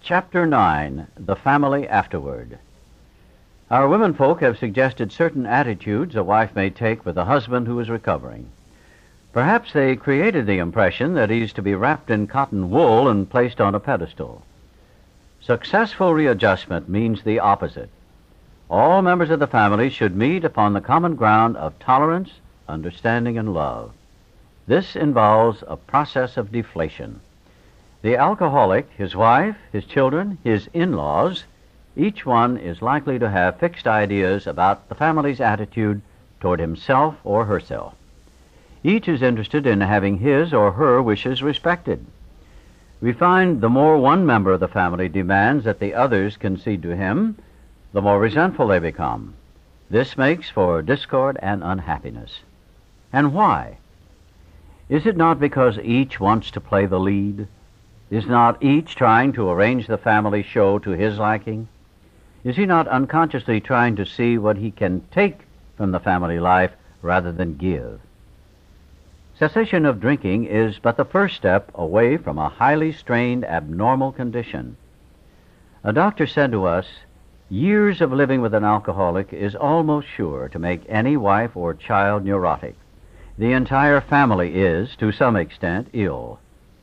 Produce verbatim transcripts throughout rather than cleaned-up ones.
Chapter nine, The Family Afterward. Our womenfolk have suggested certain attitudes a wife may take with a husband who is recovering. Perhaps they created the impression that he's to be wrapped in cotton wool and placed on a pedestal. Successful readjustment means the opposite. All members of the family should meet upon the common ground of tolerance, understanding, and love. This involves a process of deflation. The alcoholic, his wife, his children, his in-laws, each one is likely to have fixed ideas about the family's attitude toward himself or herself. Each is interested in having his or her wishes respected. We find the more one member of the family demands that the others concede to him, the more resentful they become. This makes for discord and unhappiness. And why? Is it not because each wants to play the lead? Is not each trying to arrange the family show to his liking? Is he not unconsciously trying to see what he can take from the family life rather than give? Cessation of drinking is but the first step away from a highly strained, abnormal condition. A doctor said to us, years of living with an alcoholic is almost sure to make any wife or child neurotic. The entire family is, to some extent, ill.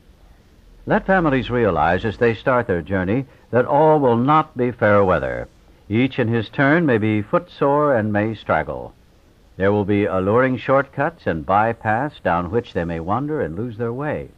Let families realize as they start their journey that all will not be fair weather. Each in his turn may be footsore and may straggle. There will be alluring shortcuts and bypaths down which they may wander and lose their way.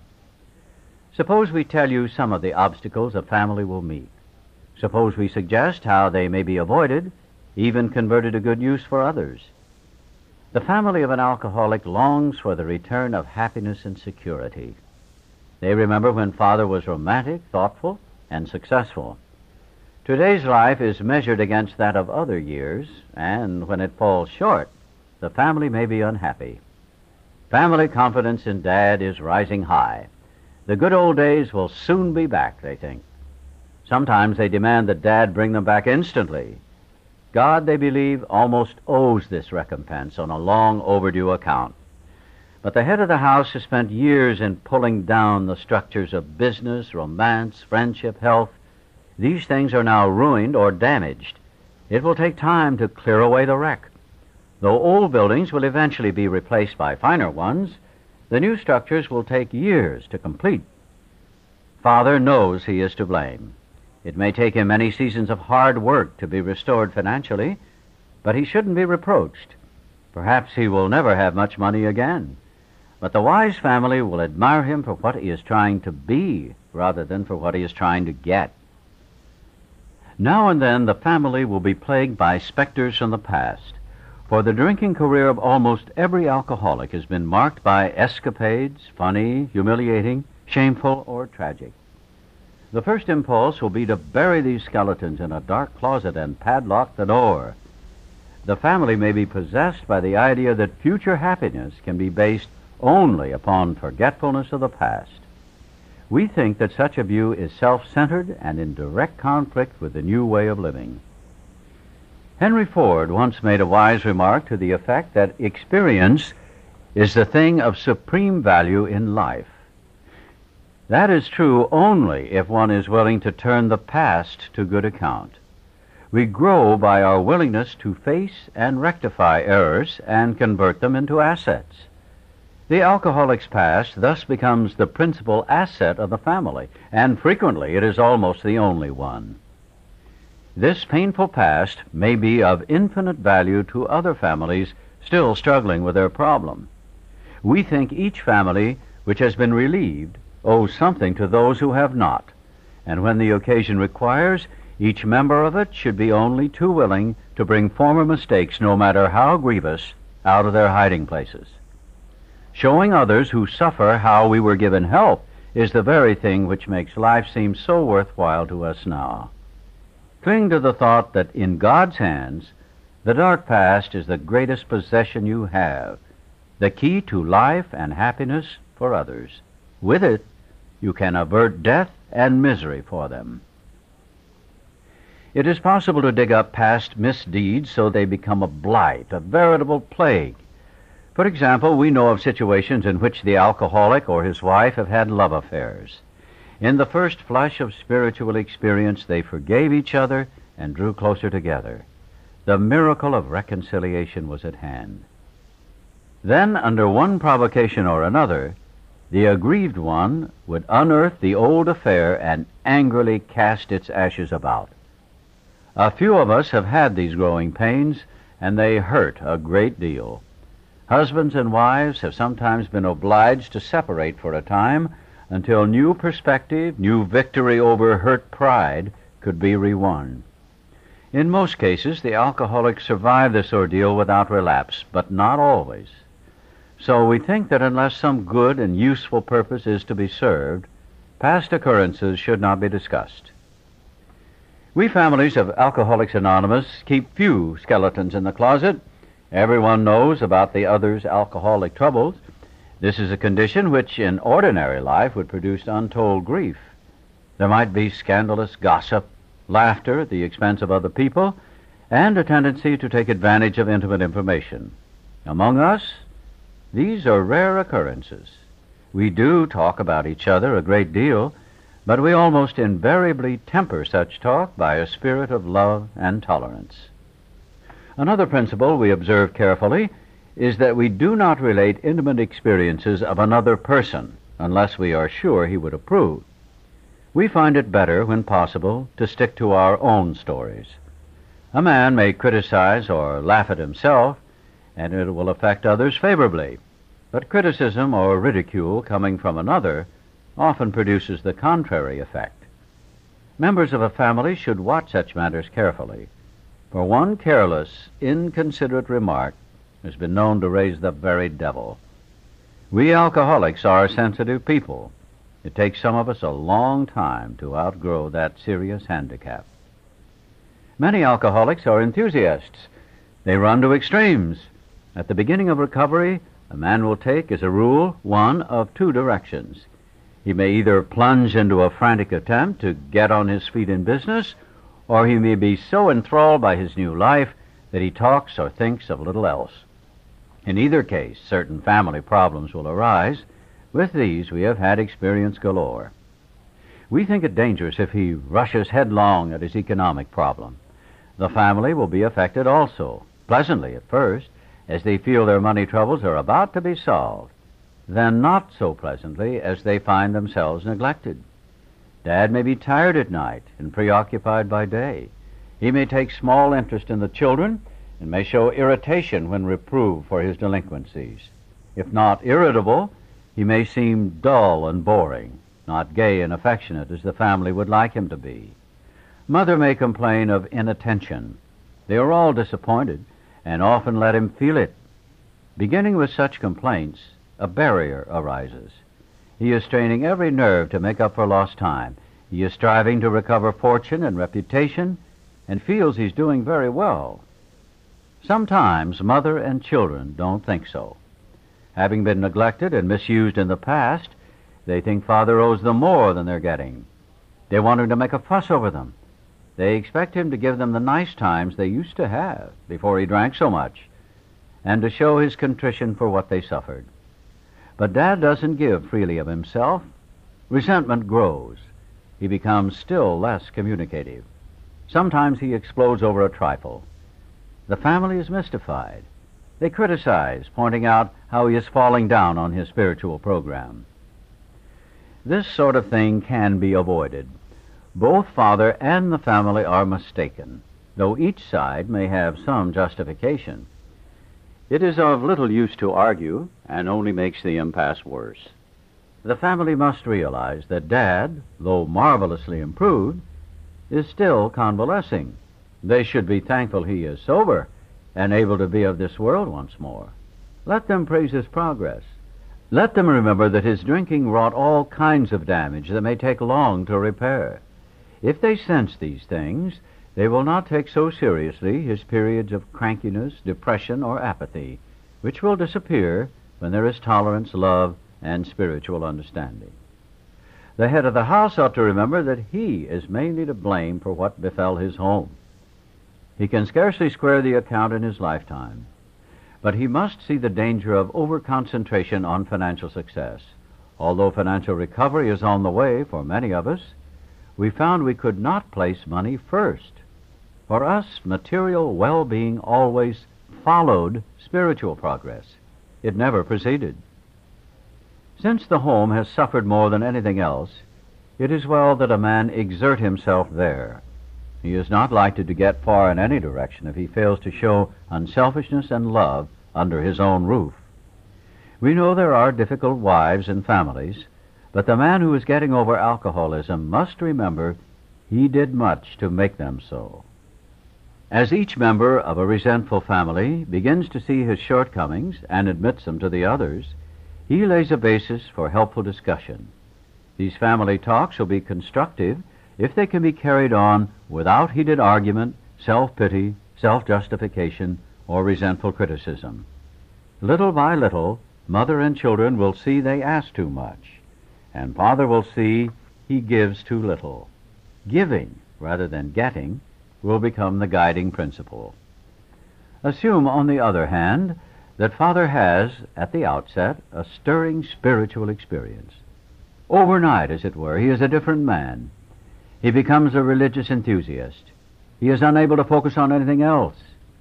Suppose we tell you some of the obstacles a family will meet. Suppose we suggest how they may be avoided, even converted to good use for others. The family of an alcoholic longs for the return of happiness and security. They remember when father was romantic, thoughtful, and successful. Today's life is measured against that of other years, and when it falls short, the family may be unhappy. Family confidence in Dad is rising high. The good old days will soon be back, they think. Sometimes they demand that Dad bring them back instantly. God, they believe, almost owes this recompense on a long overdue account. But the head of the house has spent years in pulling down the structures of business, romance, friendship, health. These things are now ruined or damaged. It will take time to clear away the wreck. Though old buildings will eventually be replaced by finer ones, the new structures will take years to complete. Father knows he is to blame. It may take him many seasons of hard work to be restored financially, but he shouldn't be reproached. Perhaps he will never have much money again. But the wise family will admire him for what he is trying to be rather than for what he is trying to get. Now and then the family will be plagued by specters from the past, for the drinking career of almost every alcoholic has been marked by escapades, funny, humiliating, shameful, or tragic. The first impulse will be to bury these skeletons in a dark closet and padlock the door. The family may be possessed by the idea that future happiness can be based only upon forgetfulness of the past. We think that such a view is self-centered and in direct conflict with the new way of living. Henry Ford once made a wise remark to the effect that experience is the thing of supreme value in life. That is true only if one is willing to turn the past to good account. We grow by our willingness to face and rectify errors and convert them into assets. The alcoholic's past thus becomes the principal asset of the family, and frequently it is almost the only one. This painful past may be of infinite value to other families still struggling with their problem. We think each family which has been relieved owes something to those who have not, and when the occasion requires, each member of it should be only too willing to bring former mistakes, no matter how grievous, out of their hiding places. Showing others who suffer how we were given help is the very thing which makes life seem so worthwhile to us now. Cling to the thought that in God's hands, the dark past is the greatest possession you have, the key to life and happiness for others. With it, you can avert death and misery for them. It is possible to dig up past misdeeds so they become a blight, a veritable plague. For example, we know of situations in which the alcoholic or his wife have had love affairs. In the first flush of spiritual experience, they forgave each other and drew closer together. The miracle of reconciliation was at hand. Then, under one provocation or another, the aggrieved one would unearth the old affair and angrily cast its ashes about. A few of us have had these growing pains, and they hurt a great deal. Husbands and wives have sometimes been obliged to separate for a time until new perspective, new victory over hurt pride could be rewon. In most cases, the alcoholics survive this ordeal without relapse, but not always. So we think that unless some good and useful purpose is to be served, past occurrences should not be discussed. We families of Alcoholics Anonymous keep few skeletons in the closet. Everyone knows about the other's alcoholic troubles. This is a condition which in ordinary life would produce untold grief. There might be scandalous gossip, laughter at the expense of other people, and a tendency to take advantage of intimate information. Among us, these are rare occurrences. We do talk about each other a great deal, but we almost invariably temper such talk by a spirit of love and tolerance. Another principle we observe carefully is that we do not relate intimate experiences of another person unless we are sure he would approve. We find it better, when possible, to stick to our own stories. A man may criticize or laugh at himself, and it will affect others favorably, but criticism or ridicule coming from another often produces the contrary effect. Members of a family should watch such matters carefully, for one careless, inconsiderate remark has been known to raise the very devil. We alcoholics are sensitive people. It takes some of us a long time to outgrow that serious handicap. Many alcoholics are enthusiasts. They run to extremes. At the beginning of recovery, a man will take, as a rule, one of two directions. He may either plunge into a frantic attempt to get on his feet in business, or he may be so enthralled by his new life that he talks or thinks of little else. In either case, certain family problems will arise. With these, we have had experience galore. We think it dangerous if he rushes headlong at his economic problem. The family will be affected also, pleasantly at first, as they feel their money troubles are about to be solved, then not so pleasantly as they find themselves neglected. Dad may be tired at night and preoccupied by day. He may take small interest in the children and may show irritation when reproved for his delinquencies. If not irritable, he may seem dull and boring, not gay and affectionate as the family would like him to be. Mother may complain of inattention. They are all disappointed and often let him feel it. Beginning with such complaints, a barrier arises. He is straining every nerve to make up for lost time. He is striving to recover fortune and reputation and feels he's doing very well. Sometimes mother and children don't think so. Having been neglected and misused in the past, they think father owes them more than they're getting. They want him to make a fuss over them. They expect him to give them the nice times they used to have before he drank so much, and to show his contrition for what they suffered. But Dad doesn't give freely of himself. Resentment grows. He becomes still less communicative. Sometimes he explodes over a trifle. The family is mystified. They criticize, pointing out how he is falling down on his spiritual program. This sort of thing can be avoided. Both father and the family are mistaken, though each side may have some justification. It is of little use to argue, and only makes the impasse worse. The family must realize that Dad, though marvelously improved, is still convalescing. They should be thankful he is sober and able to be of this world once more. Let them praise his progress. Let them remember that his drinking wrought all kinds of damage that may take long to repair. If they sense these things, they will not take so seriously his periods of crankiness, depression, or apathy, which will disappear when there is tolerance, love, and spiritual understanding. The head of the house ought to remember that he is mainly to blame for what befell his home. He can scarcely square the account in his lifetime, but he must see the danger of over-concentration on financial success. Although financial recovery is on the way for many of us, we found we could not place money first. For us, material well-being always followed spiritual progress. It never preceded. Since the home has suffered more than anything else, it is well that a man exert himself there. He is not likely to get far in any direction if he fails to show unselfishness and love under his own roof. We know there are difficult wives and families, but the man who is getting over alcoholism must remember he did much to make them so. As each member of a resentful family begins to see his shortcomings and admits them to the others, he lays a basis for helpful discussion. These family talks will be constructive if they can be carried on without heated argument, self-pity, self-justification, or resentful criticism. Little by little, mother and children will see they ask too much, and father will see he gives too little. Giving, rather than getting, will become the guiding principle. Assume, on the other hand, that father has, at the outset, a stirring spiritual experience. Overnight, as it were, he is a different man. He becomes a religious enthusiast. He is unable to focus on anything else.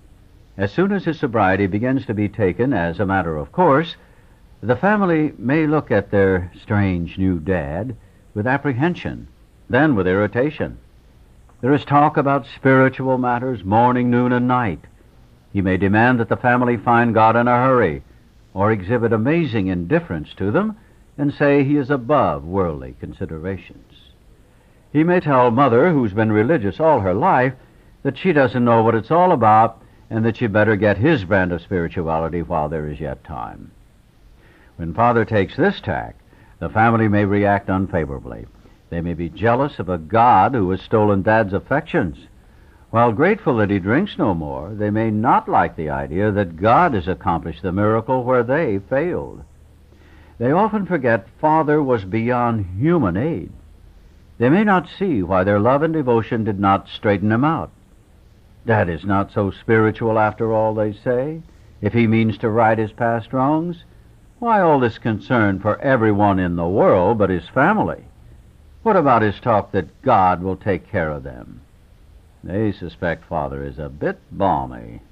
As soon as his sobriety begins to be taken as a matter of course, the family may look at their strange new dad with apprehension, then with irritation. There is talk about spiritual matters morning, noon, and night. He may demand that the family find God in a hurry, or exhibit amazing indifference to them, and say he is above worldly considerations. He may tell mother, who's been religious all her life, that she doesn't know what it's all about, and that she better get his brand of spirituality while there is yet time. When father takes this tack, the family may react unfavorably. They may be jealous of a God who has stolen Dad's affections. While grateful that he drinks no more, they may not like the idea that God has accomplished the miracle where they failed. They often forget Father was beyond human aid. They may not see why their love and devotion did not straighten him out. Dad is not so spiritual after all, they say. If he means to right his past wrongs, why all this concern for everyone in the world but his family? What about his talk that God will take care of them? They suspect Father is a bit balmy.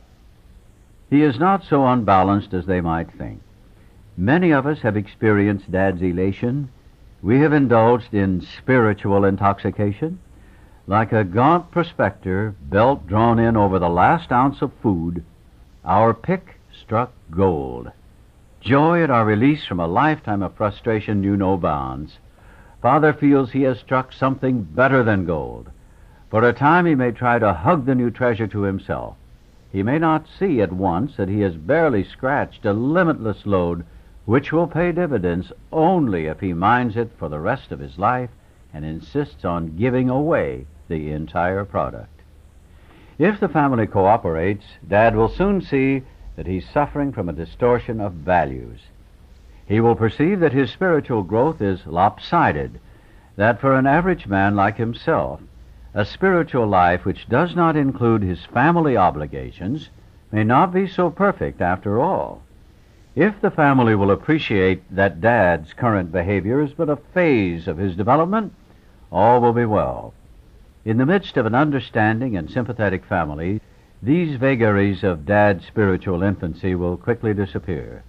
He is not so unbalanced as they might think. Many of us have experienced Dad's elation. We have indulged in spiritual intoxication. Like a gaunt prospector, belt drawn in over the last ounce of food, our pick struck gold. Joy at our release from a lifetime of frustration knew no bounds. Father feels he has struck something better than gold. For a time he may try to hug the new treasure to himself. He may not see at once that he has barely scratched a limitless load which will pay dividends only if he mines it for the rest of his life and insists on giving away the entire product. If the family cooperates, Dad will soon see that he's suffering from a distortion of values. He will perceive that his spiritual growth is lopsided, that for an average man like himself, a spiritual life which does not include his family obligations may not be so perfect after all. If the family will appreciate that Dad's current behavior is but a phase of his development, all will be well. In the midst of an understanding and sympathetic family, these vagaries of Dad's spiritual infancy will quickly disappear.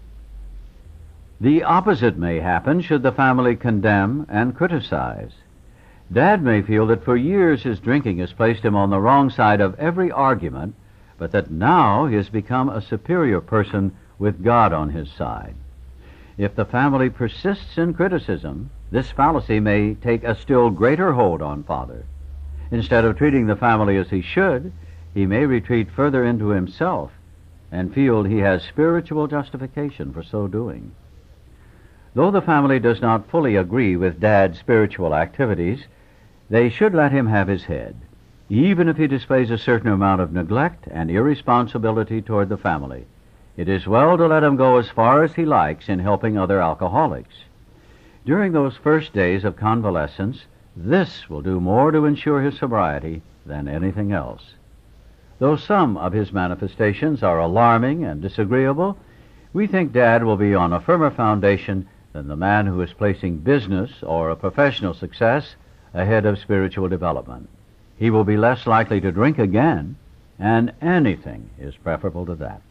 The opposite may happen should the family condemn and criticize. Dad may feel that for years his drinking has placed him on the wrong side of every argument, but that now he has become a superior person with God on his side. If the family persists in criticism, this fallacy may take a still greater hold on Father. Instead of treating the family as he should, he may retreat further into himself and feel he has spiritual justification for so doing. Though the family does not fully agree with Dad's spiritual activities, they should let him have his head, even if he displays a certain amount of neglect and irresponsibility toward the family. It is well to let him go as far as he likes in helping other alcoholics. During those first days of convalescence, this will do more to ensure his sobriety than anything else. Though some of his manifestations are alarming and disagreeable, we think Dad will be on a firmer foundation than the man who is placing business or a professional success ahead of spiritual development. He will be less likely to drink again, and anything is preferable to that.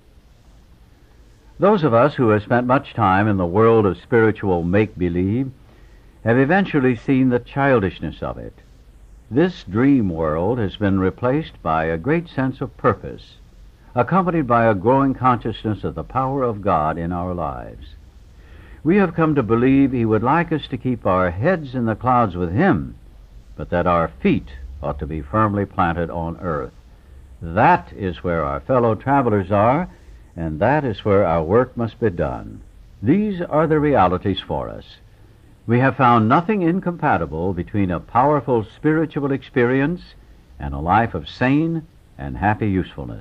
Those of us who have spent much time in the world of spiritual make-believe have eventually seen the childishness of it. This dream world has been replaced by a great sense of purpose, accompanied by a growing consciousness of the power of God in our lives. We have come to believe He would like us to keep our heads in the clouds with Him, but that our feet ought to be firmly planted on earth. That is where our fellow travelers are, and that is where our work must be done. These are the realities for us. We have found nothing incompatible between a powerful spiritual experience and a life of sane and happy usefulness.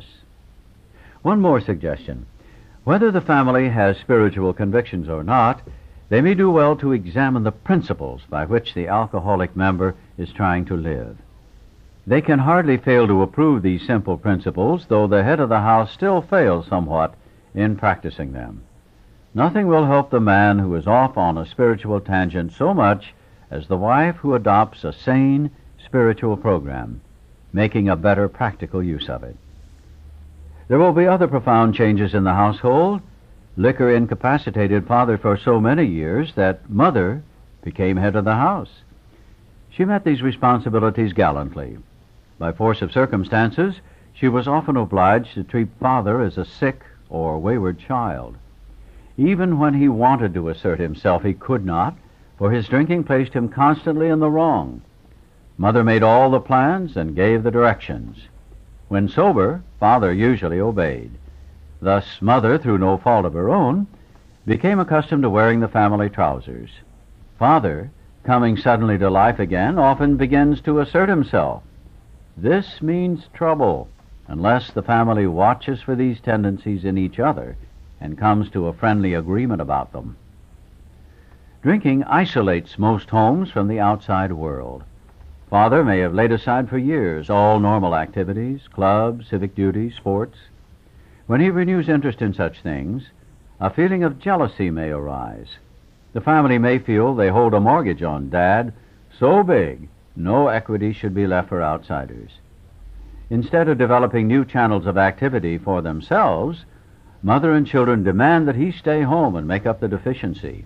One more suggestion. Whether the family has spiritual convictions or not, they may do well to examine the principles by which the alcoholic member is trying to live. They can hardly fail to approve these simple principles, though the head of the house still fails somewhat in practicing them. Nothing will help the man who is off on a spiritual tangent so much as the wife who adopts a sane spiritual program, making a better practical use of it. There will be other profound changes in the household. Liquor incapacitated father for so many years that mother became head of the house. She met these responsibilities gallantly. By force of circumstances, she was often obliged to treat father as a sick or wayward child. Even when he wanted to assert himself, he could not, for his drinking placed him constantly in the wrong. Mother made all the plans and gave the directions. When sober, father usually obeyed. Thus, mother, through no fault of her own, became accustomed to wearing the family trousers. Father, coming suddenly to life again, often begins to assert himself. This means trouble, unless the family watches for these tendencies in each other and comes to a friendly agreement about them. Drinking isolates most homes from the outside world. Father may have laid aside for years all normal activities, clubs, civic duties, sports. When he renews interest in such things, a feeling of jealousy may arise. The family may feel they hold a mortgage on Dad so big no equity should be left for outsiders. Instead of developing new channels of activity for themselves, mother and children demand that he stay home and make up the deficiency.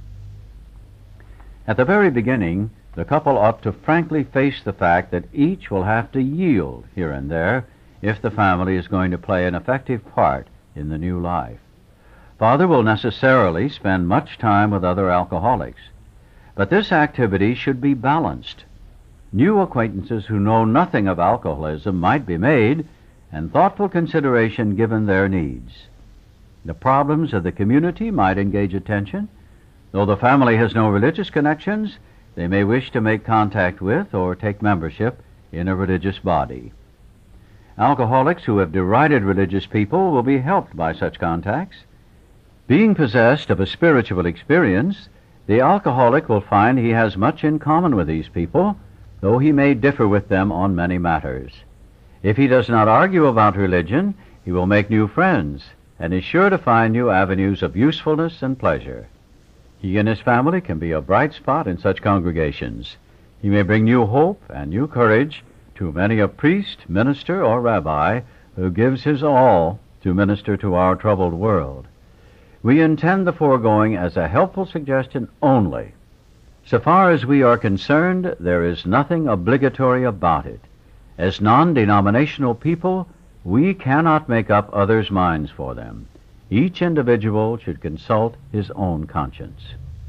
At the very beginning, the couple ought to frankly face the fact that each will have to yield here and there if the family is going to play an effective part in the new life. Father will necessarily spend much time with other alcoholics, but this activity should be balanced. New acquaintances who know nothing of alcoholism might be made, and thoughtful consideration given their needs. The problems of the community might engage attention. Though the family has no religious connections, they may wish to make contact with or take membership in a religious body. Alcoholics who have derided religious people will be helped by such contacts. Being possessed of a spiritual experience, the alcoholic will find he has much in common with these people, though he may differ with them on many matters. If he does not argue about religion, he will make new friends and is sure to find new avenues of usefulness and pleasure. He and his family can be a bright spot in such congregations. He may bring new hope and new courage to many a priest, minister, or rabbi who gives his all to minister to our troubled world. We intend the foregoing as a helpful suggestion only. So far as we are concerned, there is nothing obligatory about it. As non-denominational people, we cannot make up others' minds for them. Each individual should consult his own conscience.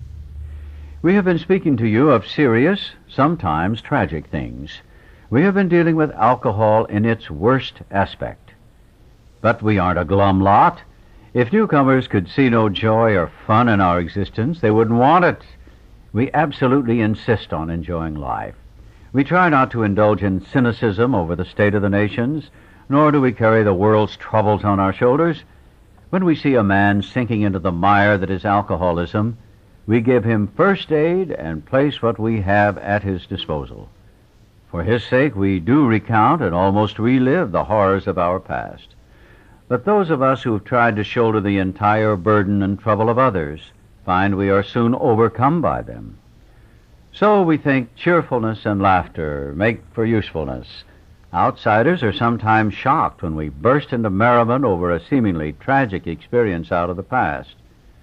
We have been speaking to you of serious, sometimes tragic things. We have been dealing with alcohol in its worst aspect. But we aren't a glum lot. If newcomers could see no joy or fun in our existence, they wouldn't want it. We absolutely insist on enjoying life. We try not to indulge in cynicism over the state of the nations, nor do we carry the world's troubles on our shoulders. When we see a man sinking into the mire that is alcoholism, we give him first aid and place what we have at his disposal. For his sake, we do recount and almost relive the horrors of our past. But those of us who have tried to shoulder the entire burden and trouble of others find we are soon overcome by them. So we think cheerfulness and laughter make for usefulness. Outsiders are sometimes shocked when we burst into merriment over a seemingly tragic experience out of the past.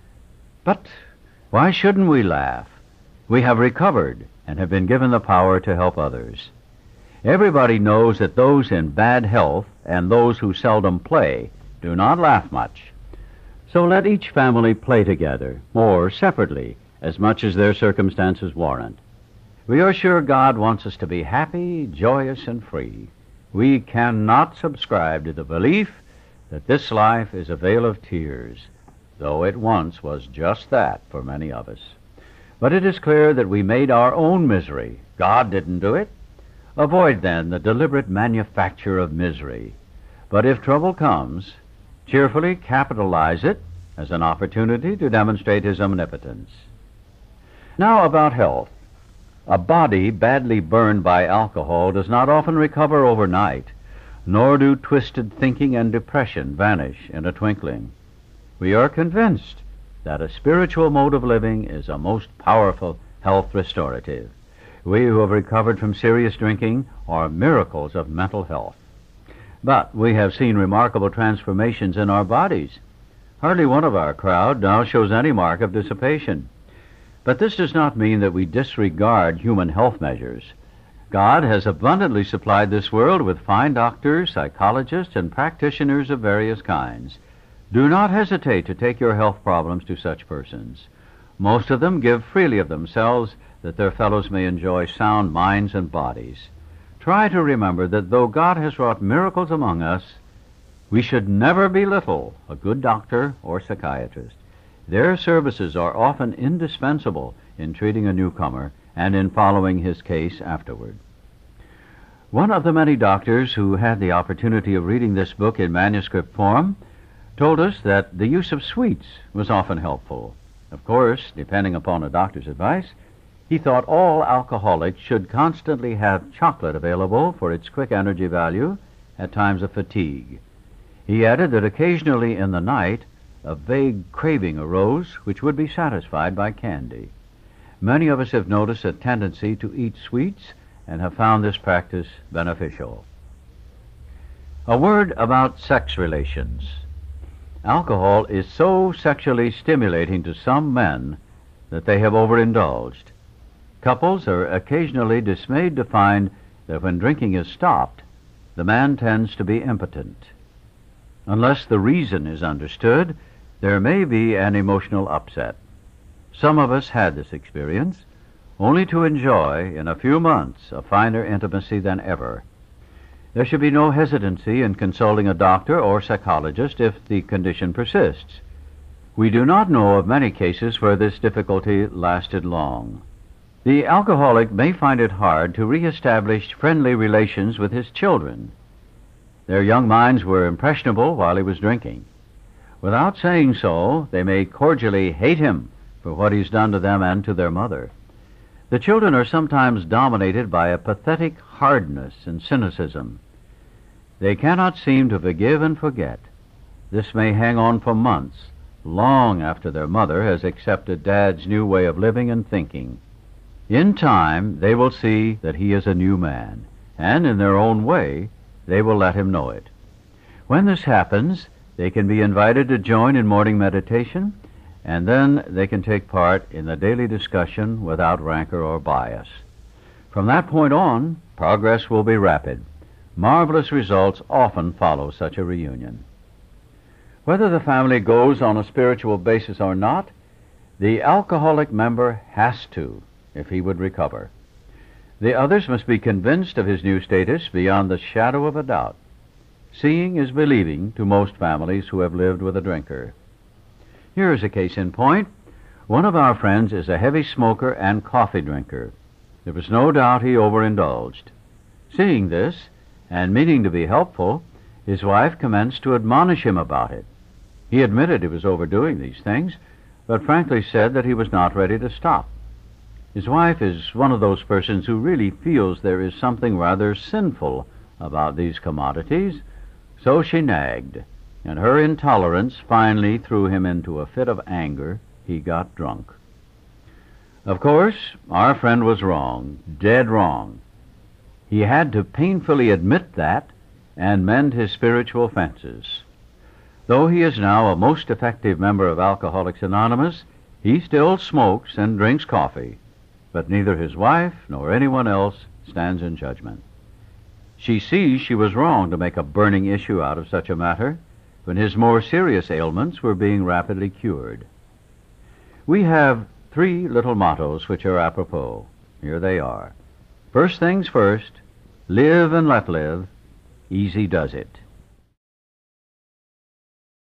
But why shouldn't we laugh? We have recovered and have been given the power to help others. Everybody knows that those in bad health and those who seldom play do not laugh much. So let each family play together, or separately, as much as their circumstances warrant. We are sure God wants us to be happy, joyous, and free. We cannot subscribe to the belief that this life is a vale of tears, though it once was just that for many of us. But it is clear that we made our own misery. God didn't do it. Avoid, then, the deliberate manufacture of misery. But if trouble comes, cheerfully capitalize it as an opportunity to demonstrate His omnipotence. Now about health. A body badly burned by alcohol does not often recover overnight, nor do twisted thinking and depression vanish in a twinkling. We are convinced that a spiritual mode of living is a most powerful health restorative. We who have recovered from serious drinking are miracles of mental health. But we have seen remarkable transformations in our bodies. Hardly one of our crowd now shows any mark of dissipation. But this does not mean that we disregard human health measures. God has abundantly supplied this world with fine doctors, psychologists, and practitioners of various kinds. Do not hesitate to take your health problems to such persons. Most of them give freely of themselves that their fellows may enjoy sound minds and bodies. Try to remember that though God has wrought miracles among us, we should never belittle a good doctor or psychiatrist. Their services are often indispensable in treating a newcomer and in following his case afterward. One of the many doctors who had the opportunity of reading this book in manuscript form told us that the use of sweets was often helpful. Of course, depending upon a doctor's advice, he thought all alcoholics should constantly have chocolate available for its quick energy value at times of fatigue. He added that occasionally in the night a vague craving arose which would be satisfied by candy. Many of us have noticed a tendency to eat sweets and have found this practice beneficial. A word about sex relations. Alcohol is so sexually stimulating to some men that they have overindulged. Couples are occasionally dismayed to find that when drinking is stopped, the man tends to be impotent. Unless the reason is understood, there may be an emotional upset. Some of us had this experience, only to enjoy, in a few months, a finer intimacy than ever. There should be no hesitancy in consulting a doctor or psychologist if the condition persists. We do not know of many cases where this difficulty lasted long. The alcoholic may find it hard to reestablish friendly relations with his children. Their young minds were impressionable while he was drinking. Without saying so, they may cordially hate him for what he's done to them and to their mother. The children are sometimes dominated by a pathetic hardness and cynicism. They cannot seem to forgive and forget. This may hang on for months, long after their mother has accepted Dad's new way of living and thinking. In time, they will see that he is a new man, and in their own way, they will let him know it. When this happens, they can be invited to join in morning meditation, and then they can take part in the daily discussion without rancor or bias. From that point on, progress will be rapid. Marvelous results often follow such a reunion. Whether the family goes on a spiritual basis or not, the alcoholic member has to, if he would recover. The others must be convinced of his new status beyond the shadow of a doubt. Seeing is believing to most families who have lived with a drinker. Here is a case in point. One of our friends is a heavy smoker and coffee drinker. There was no doubt he overindulged. Seeing this, and meaning to be helpful, his wife commenced to admonish him about it. He admitted he was overdoing these things, but frankly said that he was not ready to stop. His wife is one of those persons who really feels there is something rather sinful about these commodities, so she nagged, and her intolerance finally threw him into a fit of anger he got drunk. Of course, our friend was wrong, dead wrong. He had to painfully admit that and mend his spiritual fences. Though he is now a most effective member of Alcoholics Anonymous, he still smokes and drinks coffee, but neither his wife nor anyone else stands in judgment. She sees she was wrong to make a burning issue out of such a matter when his more serious ailments were being rapidly cured. We have three little mottos which are apropos. Here they are. First things first, live and let live, easy does it.